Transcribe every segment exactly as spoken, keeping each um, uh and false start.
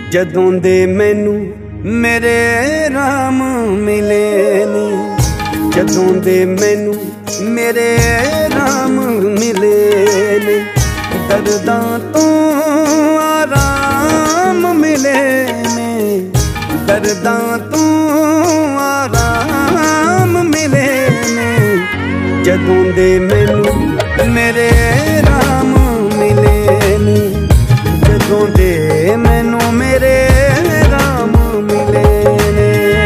जदों दे मैनू मेरे राम मिले ने, जदों दे मैनू मेरे राम मिले ने, दर्दां तो आराम मिले ने, दर्दां तो आराम मिले ने, जदों दे मैनू मेरे राम मिले ने, जदों दे मैनू मेरे राम मिले ने।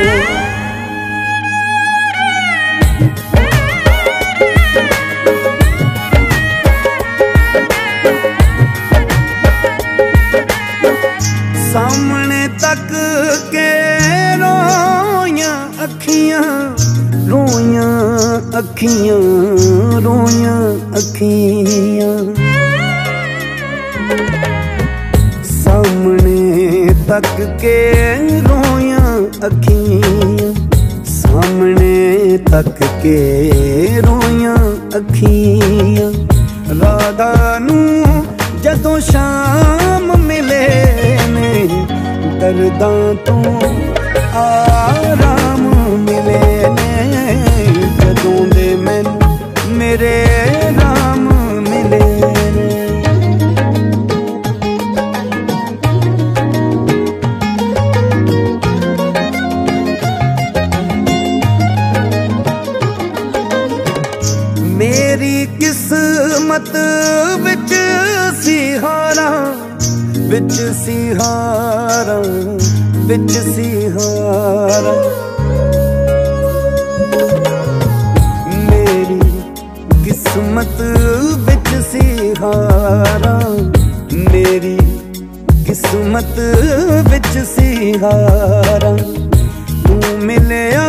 सामने तक के रोइयां अखियां, रोइयां अखियां, रोइयां अखियां, सामने तक के रोइयां अखियां, सामने तक के रोइयां अखियां, राधा नू जदों शाम मिले ने, दर्दां तो आराम मिले ने, जदों दे मैनू मेरे राम मिले ने। मेरी किस्मत विच सी हारा, विच सी हारा, विच सी हारा, मेरी किस्मत विच सी हारा, मेरी किस्मत विच सी हारा, तू मिलया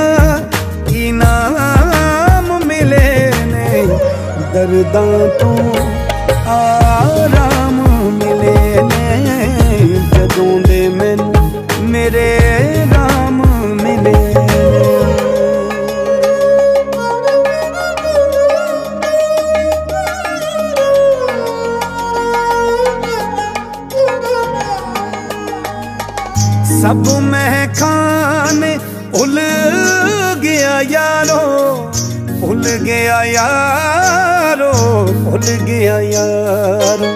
इनाम मिले ने, दर्दां तो आराम मिले ने, जदों दे मैनू मेरे राम मिले। सब महखाने भुल गया यारो, भुल गया यारो, भुल गया यारो,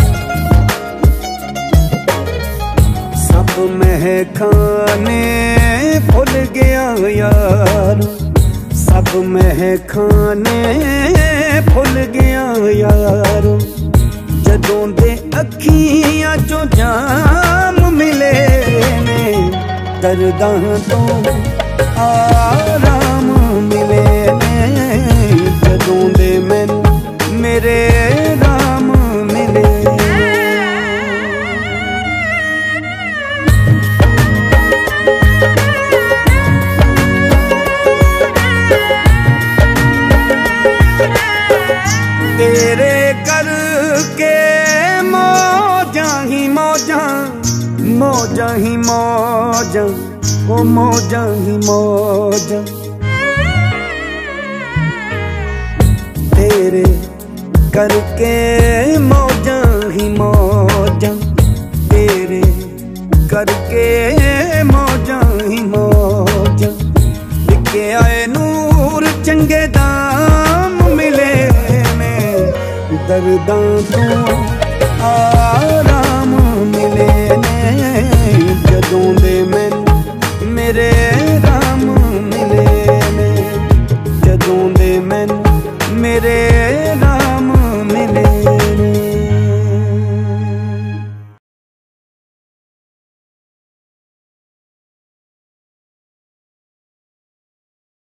सब महखाने भुल गया यारो, सब महखाने भुल गया यारो, जदों दे अखियां चों जाम मिले ने, दर्दां तो आराम मिले ने, जदों दे मैनू मेरे राम मिले। तेरे करके मौजां ही मौजां, मौजां ही मौजां, ओ मौजां ही मौजां, तेरे करके मौजां ही मौजां, तेरे करके मौजां ही मौजां, लिखे आए नूर चंगे दाम मिले ने, दर्दां तो आराम मिले ने, जदों दे मैनू मेरे